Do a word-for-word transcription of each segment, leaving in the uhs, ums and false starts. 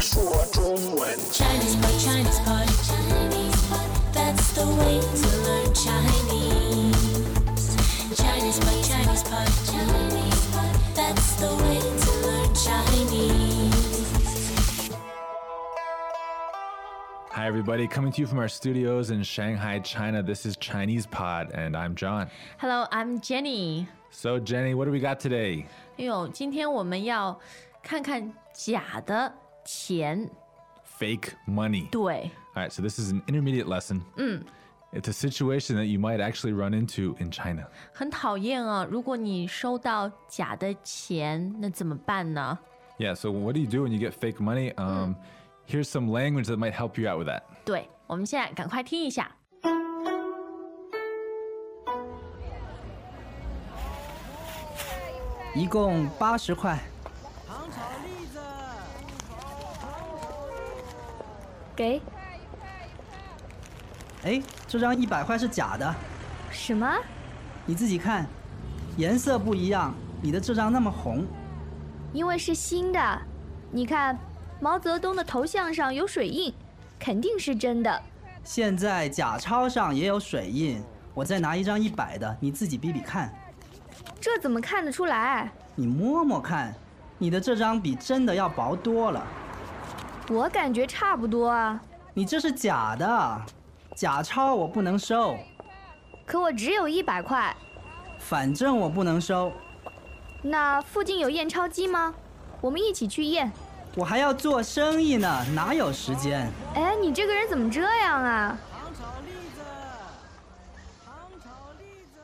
说中文。Chinese pot, Chinese pot, Chinese pot. That's the way to learn Chinese. Chinese pot, Chinese pot, Chinese pot. That's the way to learn Chinese. Hi, everybody. Coming to you from our studios in Shanghai, China. This is Chinese Pod, and I'm John. Hello, I'm Jenny. So, Jenny, what do we got today? 哎呦，今天我们要看看假的钱。 Fake money. 对。 All right, so this is an intermediate lesson. 嗯。 It's a situation that you might actually run into in China. 很讨厌啊！如果你收到假的钱，那怎么办呢？ Yeah, so what do you do when you get fake money? Um, here's some language that might help you out with that. 对，我们现在赶快听一下。 一共八十块。 糖炒栗子。 给。 哎，这张一百块是假的。 什么？ 你自己看，颜色不一样，你的这张那么红。 因为是新的，你看，毛泽东的头像上有水印，肯定是真的。 现在假钞上也有水印，我再拿一张一百的，你自己比比看。 这怎么看得出来？ 你摸摸看，你的这张比真的要薄多了。 我感觉差不多啊。 你这是假的，假钞我不能收。 可我只有一百块。 反正我不能收。 那附近有验钞机吗？我们一起去验。 我还要做生意呢，哪有时间？ 哎，你这个人怎么这样啊？ 糖炒栗子，糖炒栗子。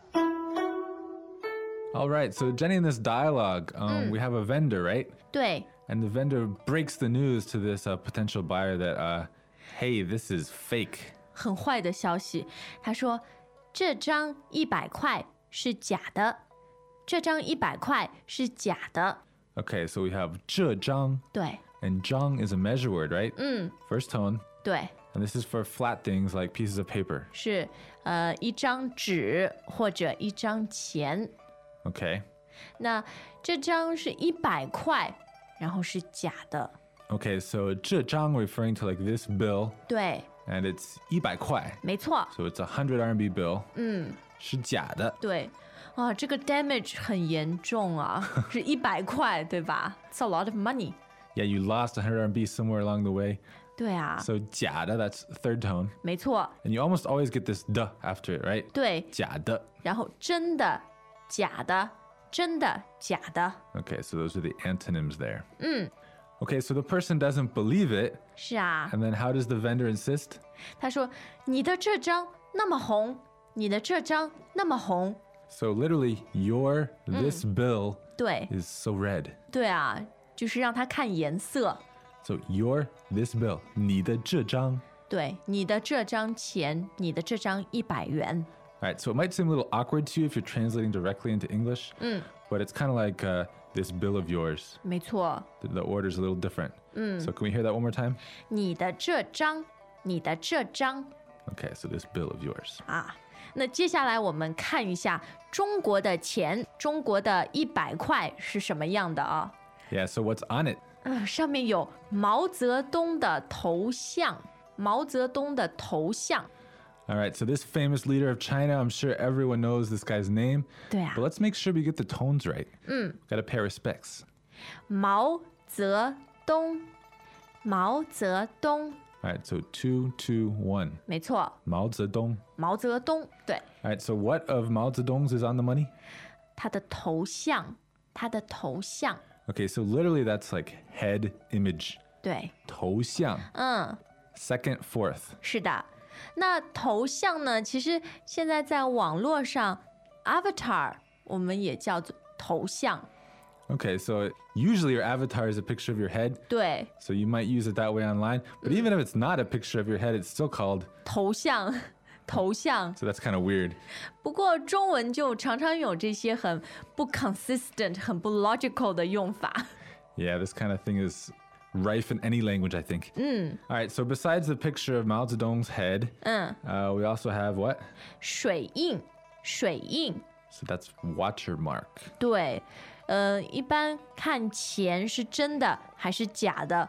All right, so Jenny, in this dialogue, um, we have a vendor, right? 对。 And the vendor breaks the news to this uh, potential buyer that, uh, hey, this is fake. 很坏的消息，他说这张一百块是假的，这张一百块是假的。 Okay, so we have 这张. 对。 And 张 is a measure word, right? 嗯。 First tone. 对。 And this is for flat things like pieces of paper. 是呃一张纸或者一张钱。 Okay. 那这张是一百块，然后是假的。 Okay, so 这张 referring to like this bill. 对。 And it's 一百块. 没错。 So it's a one hundred R M B bill. 嗯。 是假的。 对。啊，这个 damage 很严重啊，是一百块，对吧？ It's a lot of money. Yeah, you lost one hundred R M B somewhere along the way. 对啊。 So 假的, that's third tone. 没错。 And you almost always get this the after it, right? 对。 假的。 然后真的。假的，真的，假的。 Okay, so those are the antonyms there. 嗯。 Okay, so the person doesn't believe it. 是啊。 And then how does the vendor insist? 他说：“你的这张那么红，你的这张那么红。” So literally, your this bill 对 is so red. 对啊，就是让他看颜色。 So your this bill, 你的这张。 对，你的这张钱，你的这张一百元。 All right, so it might seem a little awkward to you if you're translating directly into English, 嗯 but it's kind of like uh, this bill of yours. 没错。 The, the order's a little different. 嗯 So can we hear that one more time? 你的这张，你的这张。 Okay, so this bill of yours. 啊，那接下来我们看一下中国的钱，中国的一百块是什么样的啊？ Yeah, so what's on it? 呃，上面有毛泽东的头像，毛泽东的头像。 All right, so this famous leader of China, I'm sure everyone knows this guy's name. 对啊。 But let's make sure we get the tones right. 嗯。 Gotta pay respects. 毛泽东，毛泽东。 All right, so two, two, one. 没错。 Mao Zedong. 毛泽东，对。 All right, so what of Mao Zedong's is on the money? 他的头像，他的头像。 Okay, so literally that's like head image. 对。 头像. 嗯。 Second, fourth. 是的。那头像呢？其实现在在网络上 ，avatar 我们也叫做头像。 Okay, so usually your avatar is a picture of your head. 对。 So you might use it that way online. But even if it's not a picture of your head, it's still called 头像，头像。 So that's kind of weird. 不过中文就常常有这些很不 consistent、很不 logical 的用法。 Yeah, this kind of thing is rife in any language, I think. 嗯。 All right, so besides the picture of Mao Zedong's head, 嗯。 uh, we also have what? 水印，水印。 So that's watermark. 对，呃，一般看钱是真的还是假的，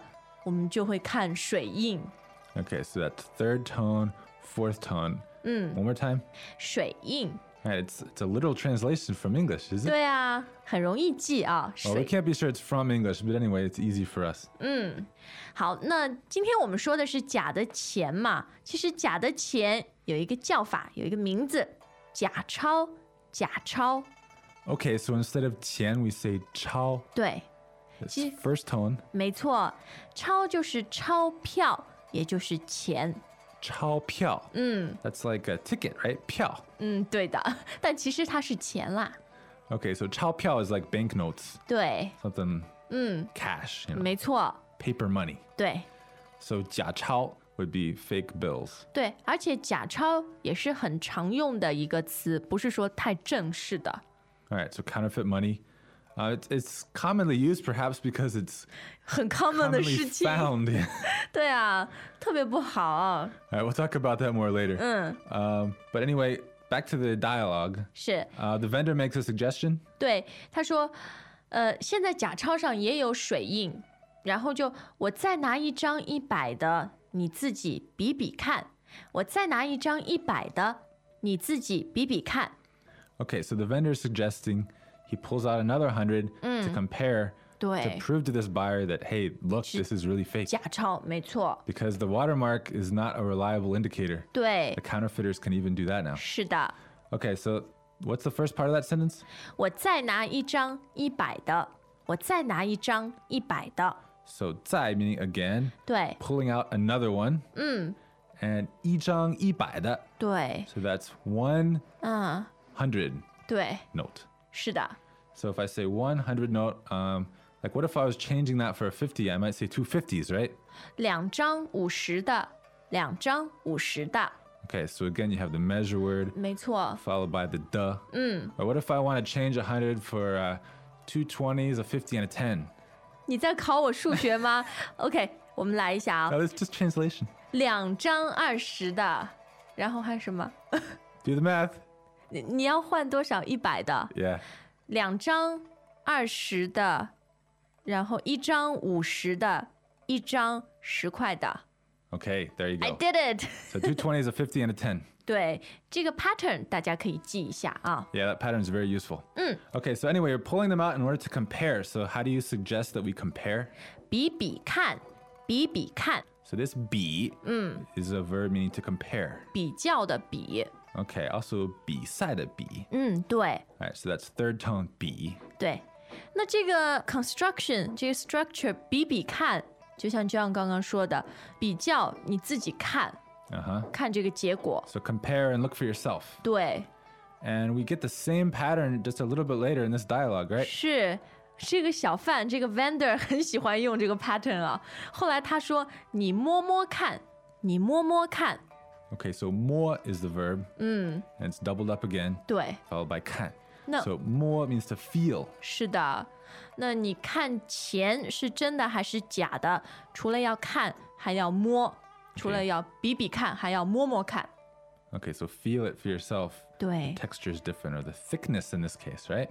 我们就会看水印。 Okay, so that's third tone, fourth tone. One more time. 水印， All right, it's, it's a literal translation from English, is it? 对啊，很容易记啊。 Well, we 水 can't be sure it's from English, but anyway, it's easy for us. 好，那今天我们说的是假的钱嘛，其实假的钱有一个叫法，有一个名字，假钞，假钞。 Okay, so instead of 钱, we say 钞. 对， It's 其实 first tone. 没错，钞就是钞票，也就是钱。 钞票. That's like a ticket, right? 票. 嗯，对的，但其实它是钱啦。 Okay, so 钞票 is like banknotes, 对， something cash, you know, 没错， paper money. 对 So 假钞 would be fake bills. 对，而且假钞也是很常用的一个词，不是说太正式的。 All right, so counterfeit money. Uh, it's, it's commonly used perhaps because it's 很 common 的 commonly 事情， found. Yeah. 对啊，特别不好啊。 All right, we'll talk about that more later. Um, but anyway, back to the dialogue. 是 Uh, the vendor makes a suggestion. 对，他说，呃，现在假钞上也有水印，然后就我再拿一张一百的，你自己比比看。我再拿一张一百的，你自己比比看。 Okay, so the vendor is suggesting he pulls out another hundred to compare to 对， prove to this buyer that, hey, look, this is really fake. 假钞没错， Because the watermark is not a reliable indicator. 对 The，counterfeiters can even do that now. 是的。 Okay, so what's the first part of that sentence? 我再拿一张一百的，我再拿一张一百的， So 再 meaning again, 对 pulling out another one. And 一张一百的. 对， So that's one 嗯， hundred 对， note. 是的， So if I say one hundred note, um, like what if I was changing that for a fifty? I might say two fifties, right? 两张五十的，两张五十的， Okay, so again, you have the measure word 没错， followed by the duh. Or what if I want to change one hundred for uh, two twenties, a fifty, and a ten? 你在考我数学吗？OK， 我们来一下啊 Now，it's just translation. 两张二十的，然后还有什么？ Do the math. 你你要换多少？一百的， Yeah. 两张二十的，然后一张五十的，一张十块的。 Okay, there you I go. did it 。 So two twenties, a fifty, and a ten. 对，这个 pattern 大家可以记一下啊。 Yeah, that pattern is very useful. Okay, so anyway, you're pulling them out in order to compare. So how do you suggest that we compare? 比比看，比比看， So this be is a verb meaning to compare. 比较的比。 Okay, also 比赛的比. 嗯，对 All right, so that's third tone 比. 对。那这个 construction 这个 structure 比比看，就像 John 刚刚说的，比较你自己看 Uh-huh. 看这个结果。 So compare and look for yourself. 对， And we get the same pattern just a little bit later in this dialogue, right? 是这个小贩这个 vendor 很喜欢用这个 pattern 啊。后来他说：“你摸摸看，你摸摸看。 Okay, so 摸 is the verb. And it's doubled up again, ” 对， followed by 看. No. So 摸 means to feel. 是的。那你看钱是真的还是假的？除了要看，还要摸；除了要比比看，还要摸摸看。 Okay, so feel it for yourself. 对， Texture is different, or the thickness in this case, right?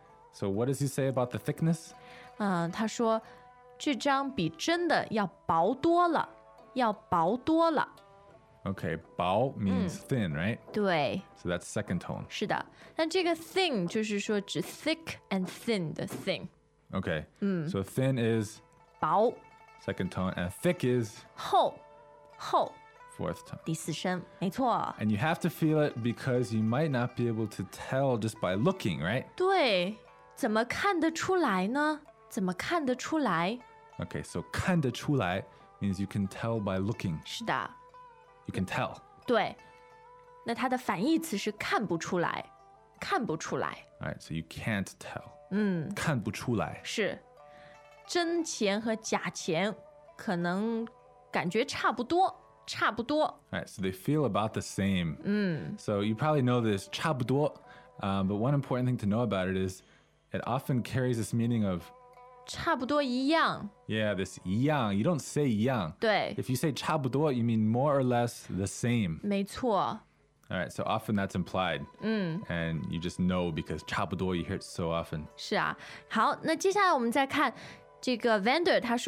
So what does he say about the thickness? 嗯，他说这张比真的要薄多了，要薄多了。 Okay, 薄 means thin, right? 对， So that's second tone. 是的。那这个 thin 就是说指 thick and thin 的 thin， Okay, so thin is 薄 second tone, and thick is 厚厚 fourth tone. 第四声，没错。 And you have to feel it because you might not be able to tell just by looking, right? 对，怎么看得出来呢？怎么看得出来？ Okay, so 看得出来 means you can tell by looking. 是的， You can tell. 对。那它的反义词是看不出来，看不出来。 All right, so you can't tell. 嗯，看不出来。 是真钱和假钱可能感觉差不多，差不多。 All right, so they feel about the same. So you probably know this 差不多, um, but one important thing to know about it is it often carries this meaning of 差不多一样， yeah, this 一样. You don't say 一样. 对， If you say 差不多, you mean more or less the same. 没错。 All right, so often that's implied. And you just know because 差不多 you hear it so often. 是啊，好，那接下来我们再看这个 vendor，他说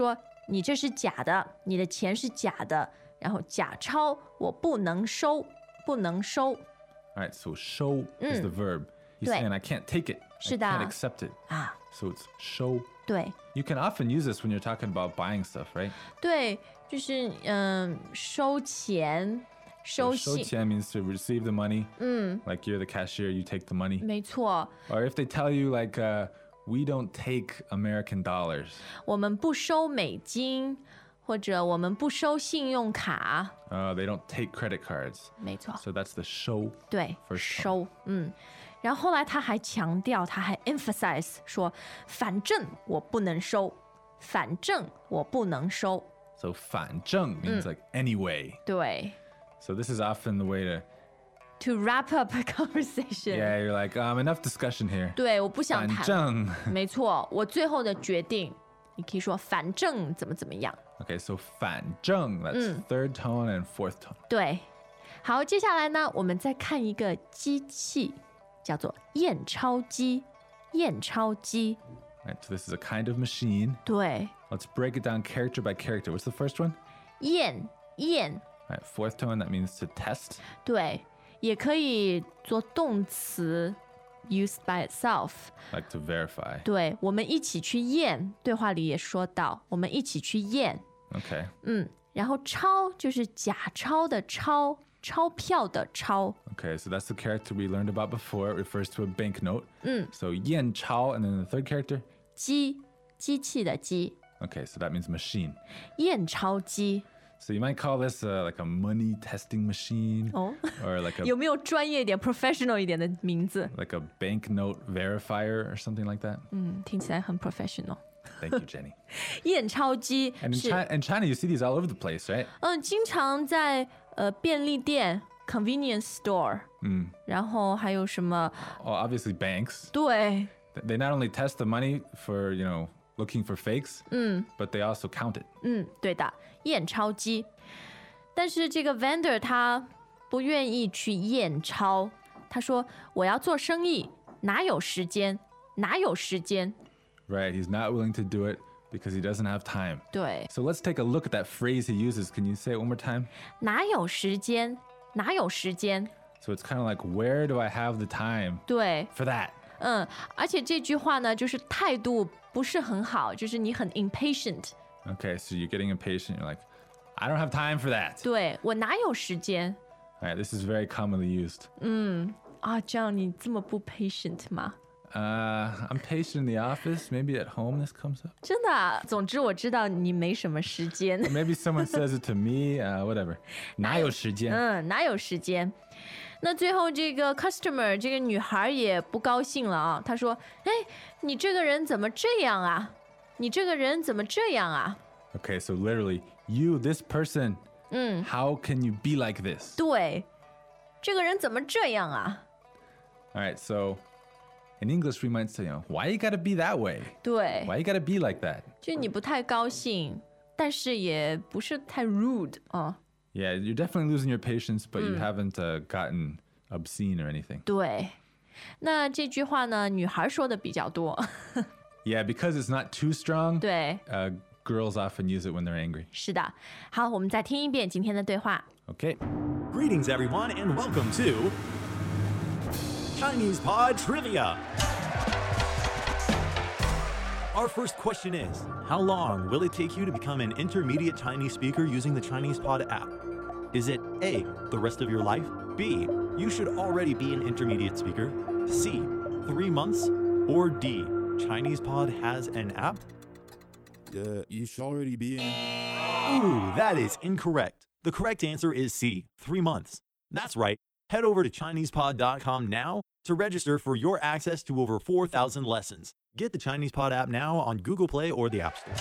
你这是假的，你的钱是假的，然后假钞我不能收，不能收。 All right, so show is the verb. He's 对。 saying I can't take it. 是 I 的。 can't accept it. 啊， So it's show. 对 You can often use this when you're talking about buying stuff, right? 对，就是嗯，收钱，收 So 信， shoutian means to receive the money. Like you're the cashier, you take the money. 没错， Or if they tell you like, uh, we don't take American dollars. 我们不收美金，或者我们不收信用卡， Uh, they don't take credit cards. 没错， So that's the show. 对， First tone. 收，嗯。然后后来他还强调，他还 emphasize 说，反正我不能收，反正我不能收。 So 反正 means like anyway. 对 So this is often the way to, ，to wrap up a conversation。 yeah, you're like, um, enough discussion here. 对，我不想反谈。 正没错，我最后的决定，你可以说反正怎么怎么样。 Okay, so 反正 that's third tone and fourth tone. 对，好，接下来呢，我们再看一个机器，叫做验钞机。验钞机， Right, so this is a kind of machine. 对， Let's break it down character by character. What's the first one? 验验， Right, fourth tone, that means to test. 对，也可以做动词 used by itself。 Like to verify. 对，我们一起去验，对话里也说到，我们一起去验。 Okay. 嗯，然后钞就是假钞的钞，钞票的钞。 Okay, so that's the character we learned about before. It refers to a banknote. So yan chao, and then the third character? 机，机器的机， Okay, so that means machine. 验钞机。 So you might call this uh, like a money testing machine, 哦， or like a 有没有专业一点、professional 一点的名字？ like a banknote verifier or something like that. 嗯，听起来很 professional。 Thank you, Jenny. 验钞机 And in 是 China, in China, you see these all over the place, right? 嗯，经常在呃便利店 convenience store， Mm. 然后还有什么？ Well, obviously banks. 对 They not only test the money for, you know, looking for fakes, but they also count it. 嗯，对的，验钞机。但是这个 vendor 他不愿意去验钞，他说我要做生意，哪有时间？哪有时间？ Right, he's not willing to do it because he doesn't have time. 对， So let's take a look at that phrase he uses. Can you say it one more time? 哪有时间？哪有时间？ So it's kind of like, where do I have the time 对， for that? 嗯，而且这句话呢，就是态度不是很好，就是你很 impatient。 Okay, so you're getting impatient. You're like, I don't have time for that. 对，我哪有时间 All right, this is very commonly used. 啊？这样你这么不 patient 吗？ Uh, I'm patient in the office. Maybe at home this comes up. 真的啊，总之我知道你没什么时间。 Maybe someone says it to me. Uh, whatever. 哪有时间？ 嗯，哪有时间？那最后这个 customer 这个女孩也不高兴了啊，她说：“哎，你这个人怎么这样啊？你这个人怎么这样啊？” Okay, so literally, you, this person, how can you be like this? 对，这个人怎么这样啊？ All right, so in English, we might say, you know, why you gotta be that way? 对， Why you gotta be like that? 就你不太高兴，但是也不是太 rude 啊。 Yeah, you're definitely losing your patience, but you haven't uh, gotten obscene or anything. 对，那这句话呢，女孩说的比较多。 Yeah, because it's not too strong, 对， uh, girls often use it when they're angry. 是的。好，我们再听一遍今天的对话。 Okay. Greetings, everyone, and welcome to Chinese Pod Trivia. Our first question is, how long will it take you to become an intermediate Chinese speaker using the Chinese Pod app? Is it A, the rest of your life? B, you should already be an intermediate speaker? C, three months? Or D, Chinese Pod has an app? Uh, you should already be in. Ooh, that is incorrect. The correct answer is C, three months. That's right. Head over to Chinese Pod dot com now to register for your access to over four thousand lessons. Get the Chinese Pod app now on Google Play or the App Store.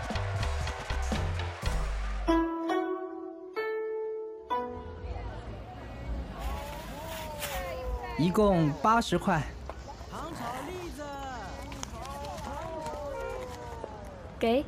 一共八十块。 糖炒栗子， 给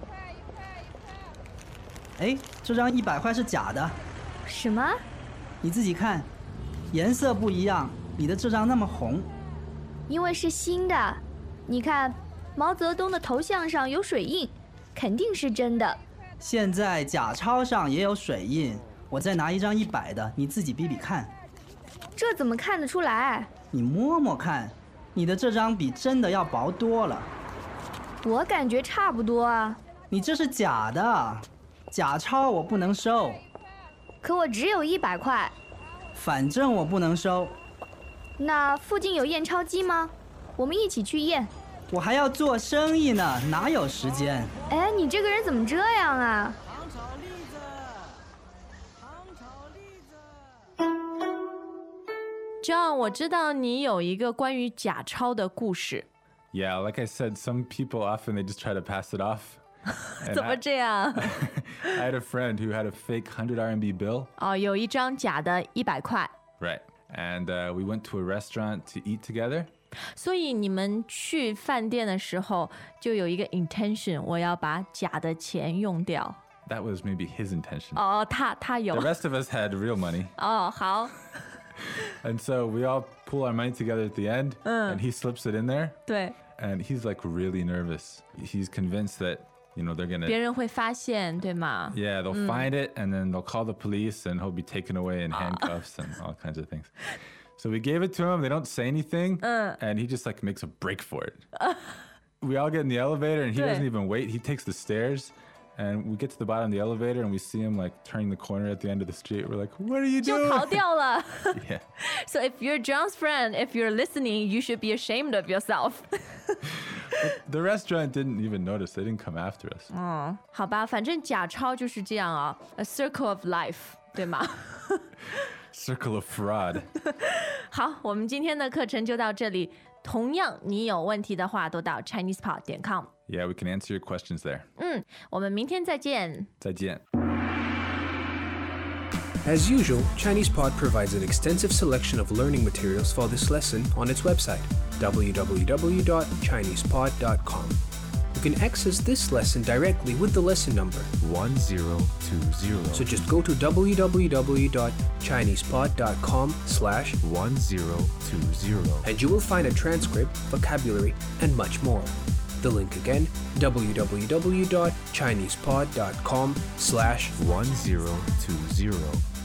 哎，这张一百块是假的， 什么？ 你自己看，颜色不一样，你的这张那么红。 因为是新的，你看毛泽东的头像上有水印，肯定是真的。 现在假钞上也有水印，我再拿一张一百的，你自己比比看。 这怎么看得出来？ 你摸摸看，你的这张比真的要薄多了。 我感觉差不多啊。 你这是假的，假钞我不能收。 可我只有一百块。 反正我不能收。 那附近有验钞机吗？我们一起去验。 我还要做生意呢，哪有时间？ 哎，你这个人怎么这样啊？ 糖炒栗子，糖炒栗子。 John， 我知道你有一个关于假钞的故事。 Yeah, like I said, some people often they just try to pass it off. 怎么这样？ I had a friend who had a fake one hundred R M B bill. 哦，有一张假的一百块。 Right. And uh, we went to a restaurant to eat together. 所以你们去饭店的时候就有一个 intention， 我要把假的钱用掉。 That was maybe his intention. 哦，他他有。 The rest of us had real money. 哦，好。 And so we all pull our money together at the end, and he slips it in there. 对。 And he's like really nervous. He's convinced that, you know, they're gonna. 别人会发现，对吗？ Yeah, they'll find it, and then they'll call the police, and he'll be taken away in handcuffs and all kinds of things. So we gave it to him. They don't say anything, and he just like makes a break for it. We all get in the elevator, and he doesn't even wait. He takes the stairs, and we get to the bottom of the elevator, and we see him like turning the corner at the end of the street. We're like, "What are you 就 doing?" 逃掉了。 Yeah. So if you're John's friend, if you're listening, you should be ashamed of yourself. The restaurant didn't even notice. They didn't come after us. 嗯，好吧，反正假钞就是这样啊 ，a circle of life， 对吗？ Circle of fraud. 好，我们今天的课程就到这里。同样，你有问题的话，都到 ChinesePod 点 com。 Yeah, we can answer your questions there. 嗯，我们明天再见。 再见. As usual, ChinesePod provides an extensive selection of learning materials for this lesson on its website, w w w dot chinese pod dot com. You can access this lesson directly with the lesson number one zero two zero. So just go to w w w dot chinese pod dot com slash one zero two zero and you will find a transcript, vocabulary, and much more. The link again, w w w dot chinese pod dot com slash one zero two zero.